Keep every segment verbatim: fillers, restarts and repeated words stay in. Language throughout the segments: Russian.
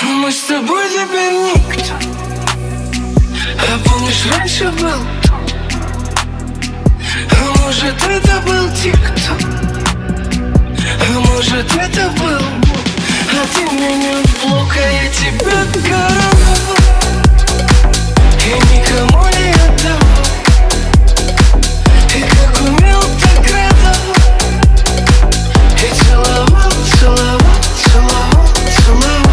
Мы с тобой теперь никто. А помнишь, раньше был кто? А может, это был тик-ток? А может, это был Бог? А ты меня в блок, а я тебя короновал и никому не отдавал. И как умел, так радовал. И целовал, целовал, целовал, целовал.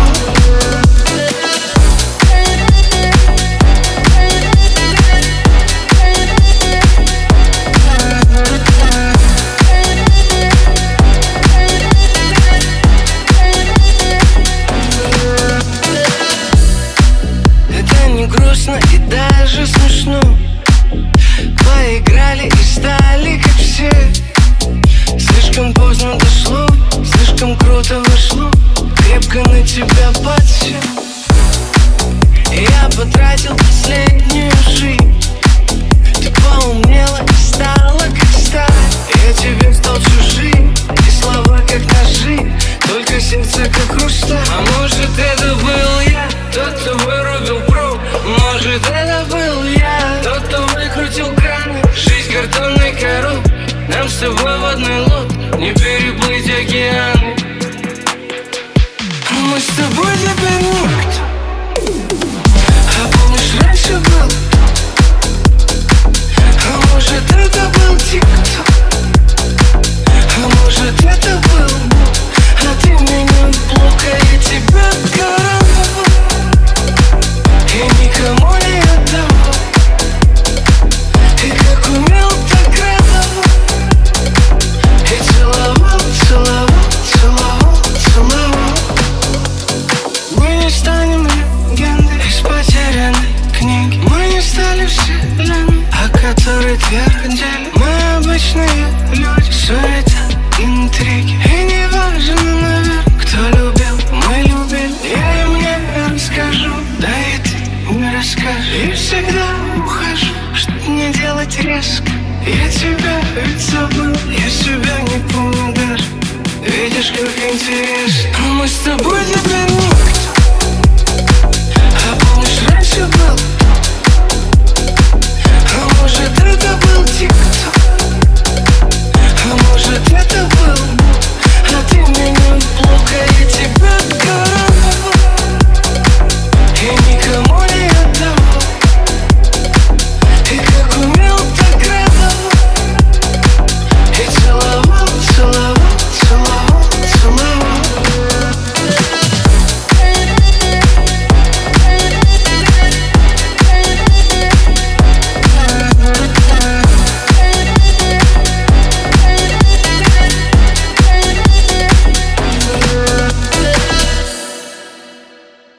Это не грустно и даже смешно. Поиграли и стали как все. Слишком поздно дошло, слишком круто вошло. Крепко на тебя подсел. Я потратил последнюю жизнь. Ты поумнела и стала как сталь. Я тебе стал чужим, и слова как ножи, только сердце как хрусталь. А может, это был я, тот, кто вырубил провод. Может, это был я, тот, кто выкрутил краны. Жизнь картонной коробки, нам с тобой в одной лодке не переплыть океаны. Мы с тобой теперь никто. А помнишь, раньше был кто? А может, это был тик-ток? А может, это был Бог? А ты меня в блок, а я тебя короновал и никому не отдавал. И как умел, так радовал. И целовал, целовал, целовал, целовал. Мы не станем легендой из потерянной книги. Мы не стали вселенной, о которой твердили. Мы обычные люди, суетные